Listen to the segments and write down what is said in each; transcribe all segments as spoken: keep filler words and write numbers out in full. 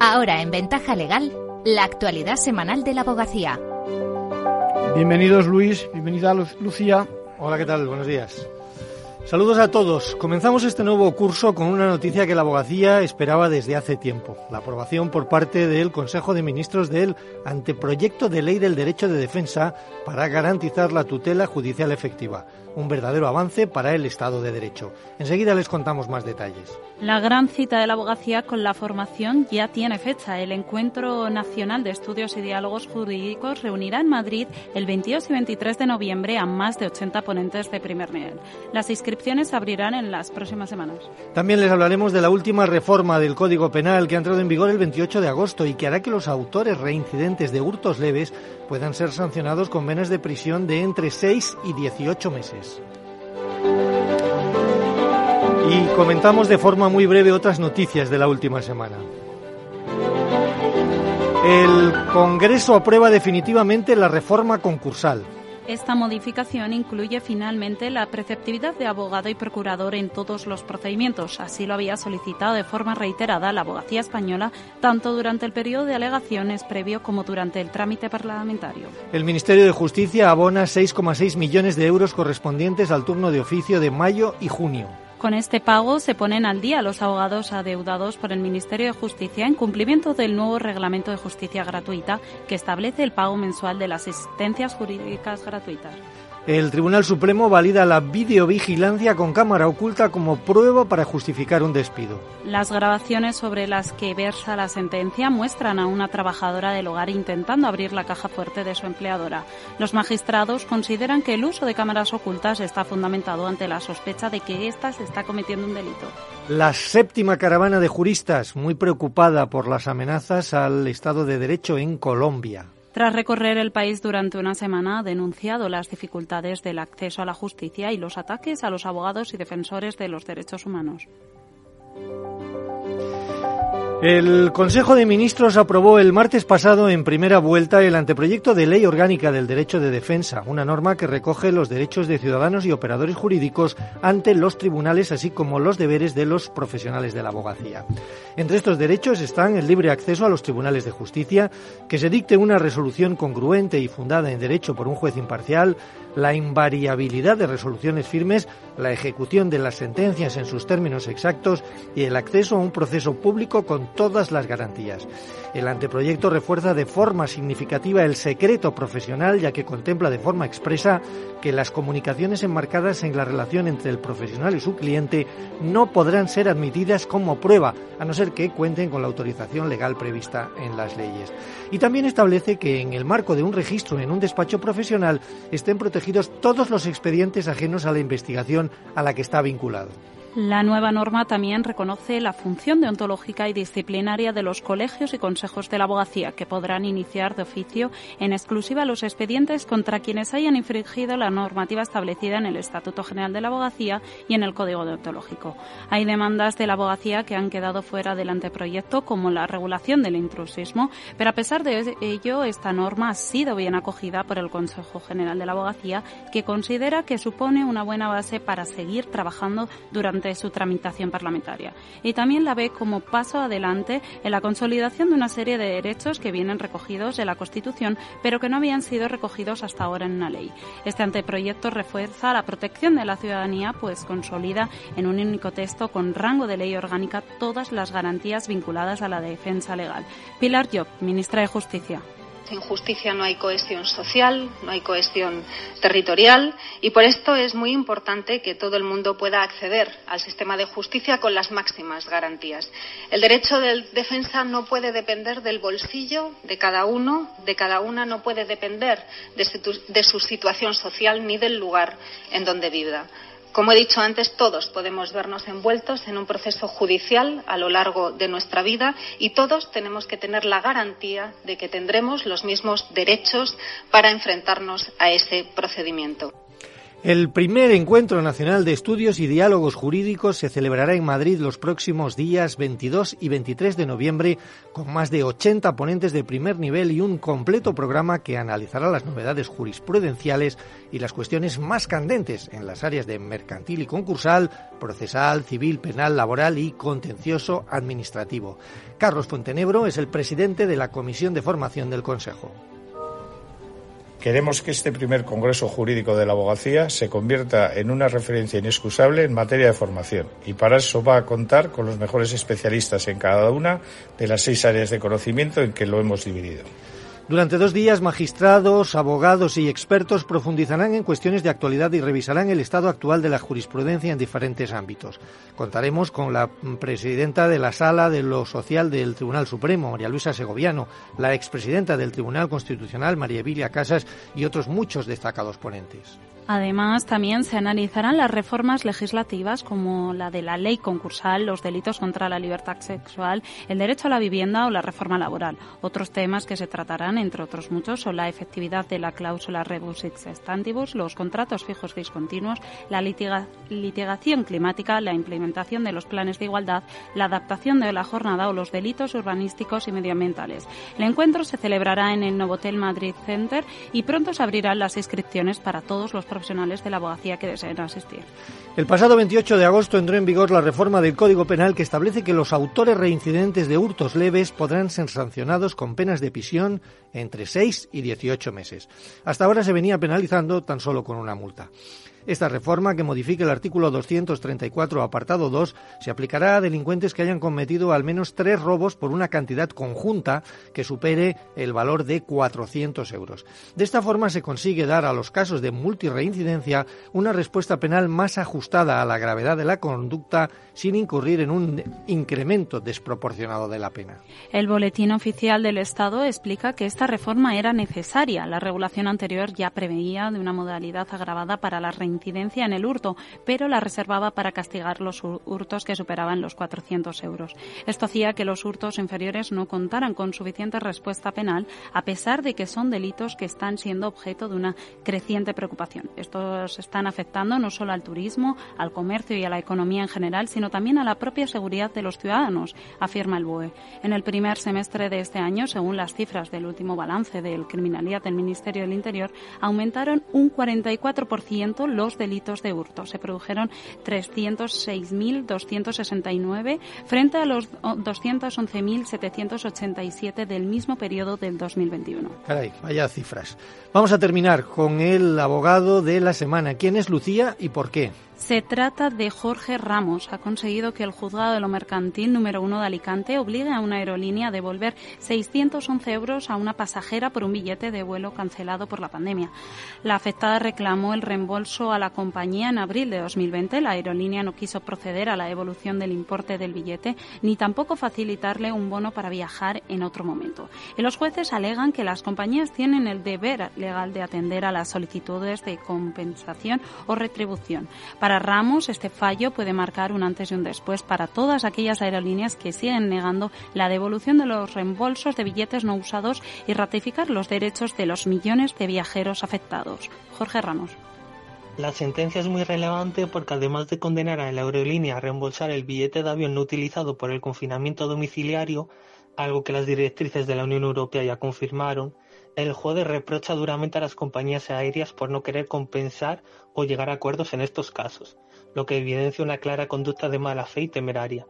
Ahora en Ventaja Legal, la actualidad semanal de la abogacía. Bienvenidos Luis, bienvenida Lucía. Hola, ¿qué tal? Buenos días. Saludos a todos. Comenzamos este nuevo curso con una noticia que la abogacía esperaba desde hace tiempo. La aprobación por parte del Consejo de Ministros del anteproyecto de ley del derecho de defensa para garantizar la tutela judicial efectiva. Un verdadero avance para el Estado de Derecho. Enseguida les contamos más detalles. La gran cita de la abogacía con la formación ya tiene fecha. El Encuentro Nacional de Estudios y Diálogos Jurídicos reunirá en Madrid el veintidós y veintitrés de noviembre a más de ochenta ponentes de primer nivel. Las inscripciones se abrirán en las próximas semanas. También les hablaremos de la última reforma del Código Penal que ha entrado en vigor el veintiocho de agosto y que hará que los autores reincidentes de hurtos leves puedan ser sancionados con penas de prisión de entre seis y dieciocho meses. Y comentamos de forma muy breve otras noticias de la última semana. El Congreso aprueba definitivamente la reforma concursal. Esta modificación incluye finalmente la preceptividad de abogado y procurador en todos los procedimientos. Así lo había solicitado de forma reiterada la abogacía española, tanto durante el periodo de alegaciones previo como durante el trámite parlamentario. El Ministerio de Justicia abona seis coma seis millones de euros correspondientes al turno de oficio de mayo y junio. Con este pago se ponen al día los abogados adeudados por el Ministerio de Justicia en cumplimiento del nuevo Reglamento de Justicia Gratuita que establece el pago mensual de las asistencias jurídicas gratuitas. El Tribunal Supremo valida la videovigilancia con cámara oculta como prueba para justificar un despido. Las grabaciones sobre las que versa la sentencia muestran a una trabajadora del hogar intentando abrir la caja fuerte de su empleadora. Los magistrados consideran que el uso de cámaras ocultas está fundamentado ante la sospecha de que ésta se está cometiendo un delito. La séptima caravana de juristas, muy preocupada por las amenazas al Estado de Derecho en Colombia. Tras recorrer el país durante una semana, ha denunciado las dificultades del acceso a la justicia y los ataques a los abogados y defensores de los derechos humanos. El Consejo de Ministros aprobó el martes pasado en primera vuelta el anteproyecto de Ley Orgánica del Derecho de Defensa, una norma que recoge los derechos de ciudadanos y operadores jurídicos ante los tribunales, así como los deberes de los profesionales de la abogacía. Entre estos derechos están el libre acceso a los tribunales de justicia, que se dicte una resolución congruente y fundada en derecho por un juez imparcial, la invariabilidad de resoluciones firmes, la ejecución de las sentencias en sus términos exactos y el acceso a un proceso público con todas las garantías. El anteproyecto refuerza de forma significativa el secreto profesional, ya que contempla de forma expresa que las comunicaciones enmarcadas en la relación entre el profesional y su cliente no podrán ser admitidas como prueba, a no ser que cuenten con la autorización legal prevista en las leyes. Y también establece que en el marco de un registro en un despacho profesional estén protegidos todos los expedientes ajenos a la investigación a la que está vinculado. La nueva norma también reconoce la función deontológica y disciplinaria de los colegios y consejos de la abogacía, que podrán iniciar de oficio en exclusiva los expedientes contra quienes hayan infringido la normativa establecida en el Estatuto General de la Abogacía y en el Código Deontológico. Hay demandas de la abogacía que han quedado fuera del anteproyecto, como la regulación del intrusismo, pero a pesar de ello, esta norma ha sido bien acogida por el Consejo General de la Abogacía, que considera que supone una buena base para seguir trabajando durante de su tramitación parlamentaria, y también la ve como paso adelante en la consolidación de una serie de derechos que vienen recogidos en la Constitución, pero que no habían sido recogidos hasta ahora en una ley. Este anteproyecto refuerza la protección de la ciudadanía, pues consolida en un único texto con rango de ley orgánica todas las garantías vinculadas a la defensa legal. Pilar Llop, ministra de Justicia. Sin justicia no hay cohesión social, no hay cohesión territorial, y por esto es muy importante que todo el mundo pueda acceder al sistema de justicia con las máximas garantías. El derecho de defensa no puede depender del bolsillo de cada uno, de cada una, no puede depender de su, de su situación social ni del lugar en donde viva. Como he dicho antes, todos podemos vernos envueltos en un proceso judicial a lo largo de nuestra vida y todos tenemos que tener la garantía de que tendremos los mismos derechos para enfrentarnos a ese procedimiento. El primer Encuentro Nacional de Estudios y Diálogos Jurídicos se celebrará en Madrid los próximos días veintidós y veintitrés de noviembre con más de ochenta ponentes de primer nivel y un completo programa que analizará las novedades jurisprudenciales y las cuestiones más candentes en las áreas de mercantil y concursal, procesal, civil, penal, laboral y contencioso administrativo. Carlos Fontenebro es el presidente de la Comisión de Formación del Consejo. Queremos que este primer Congreso Jurídico de la Abogacía se convierta en una referencia inexcusable en materia de formación y para eso va a contar con los mejores especialistas en cada una de las seis áreas de conocimiento en que lo hemos dividido. Durante dos días, magistrados, abogados y expertos profundizarán en cuestiones de actualidad y revisarán el estado actual de la jurisprudencia en diferentes ámbitos. Contaremos con la presidenta de la Sala de lo Social del Tribunal Supremo, María Luisa Segoviano, la expresidenta del Tribunal Constitucional, María Emilia Casas, y otros muchos destacados ponentes. Además, también se analizarán las reformas legislativas como la de la ley concursal, los delitos contra la libertad sexual, el derecho a la vivienda o la reforma laboral. Otros temas que se tratarán, entre otros muchos, son la efectividad de la cláusula rebus sic stantibus, los contratos fijos discontinuos, la litiga- litigación climática, la implementación de los planes de igualdad, la adaptación de la jornada o los delitos urbanísticos y medioambientales. El encuentro se celebrará en el Novotel Madrid Center y pronto se abrirán las inscripciones para todos los profesionales de la abogacía que deseen asistir. El pasado veintiocho de agosto entró en vigor la reforma del Código Penal que establece que los autores reincidentes de hurtos leves podrán ser sancionados con penas de prisión entre seis y dieciocho meses. Hasta ahora se venía penalizando tan solo con una multa. Esta reforma, que modifica el artículo doscientos treinta y cuatro, apartado dos, se aplicará a delincuentes que hayan cometido al menos tres robos por una cantidad conjunta que supere el valor de cuatrocientos euros. De esta forma se consigue dar a los casos de multirreincidencia una respuesta penal más ajustada a la gravedad de la conducta sin incurrir en un incremento desproporcionado de la pena. El Boletín Oficial del Estado explica que esta reforma era necesaria. La regulación anterior ya preveía de una modalidad agravada para la reincidencia incidencia en el hurto, pero la reservaba para castigar los hurtos que superaban los cuatrocientos euros. Esto hacía que los hurtos inferiores no contaran con suficiente respuesta penal, a pesar de que son delitos que están siendo objeto de una creciente preocupación. Estos están afectando no solo al turismo, al comercio y a la economía en general, sino también a la propia seguridad de los ciudadanos, afirma el B O E. En el primer semestre de este año, según las cifras del último balance del Criminalidad del Ministerio del Interior, aumentaron un cuarenta y cuatro por ciento los los delitos de hurto. Se produjeron trescientos seis mil doscientos sesenta y nueve frente a los doscientos once mil setecientos ochenta y siete del mismo periodo del dos mil veintiuno. Caray, vaya cifras. Vamos a terminar con el abogado de la semana. ¿Quién es Lucía y por qué? Se trata de Jorge Ramos. Ha conseguido que el Juzgado de lo Mercantil número uno de Alicante obligue a una aerolínea a devolver seiscientos once euros a una pasajera por un billete de vuelo cancelado por la pandemia. La afectada reclamó el reembolso a la compañía en abril de dos mil veinte. La aerolínea no quiso proceder a la devolución del importe del billete ni tampoco facilitarle un bono para viajar en otro momento. Y los jueces alegan que las compañías tienen el deber legal de atender a las solicitudes de compensación o retribución. Para Ramos, este fallo puede marcar un antes y un después para todas aquellas aerolíneas que siguen negando la devolución de los reembolsos de billetes no usados y ratificar los derechos de los millones de viajeros afectados. Jorge Ramos. La sentencia es muy relevante porque además de condenar a la aerolínea a reembolsar el billete de avión no utilizado por el confinamiento domiciliario, algo que las directrices de la Unión Europea ya confirmaron, el juez reprocha duramente a las compañías aéreas por no querer compensar o llegar a acuerdos en estos casos, lo que evidencia una clara conducta de mala fe y temeraria.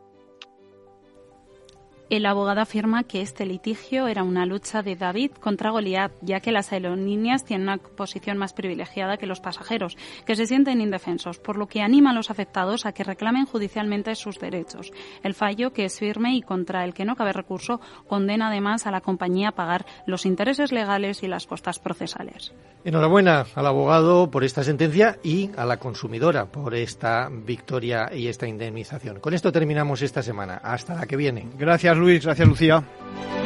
El abogado afirma que este litigio era una lucha de David contra Goliat, ya que las aerolíneas tienen una posición más privilegiada que los pasajeros, que se sienten indefensos, por lo que anima a los afectados a que reclamen judicialmente sus derechos. El fallo, que es firme y contra el que no cabe recurso, condena además a la compañía a pagar los intereses legales y las costas procesales. Enhorabuena al abogado por esta sentencia y a la consumidora por esta victoria y esta indemnización. Con esto terminamos esta semana. Hasta la que viene. Gracias, Luis. Gracias, Lucía.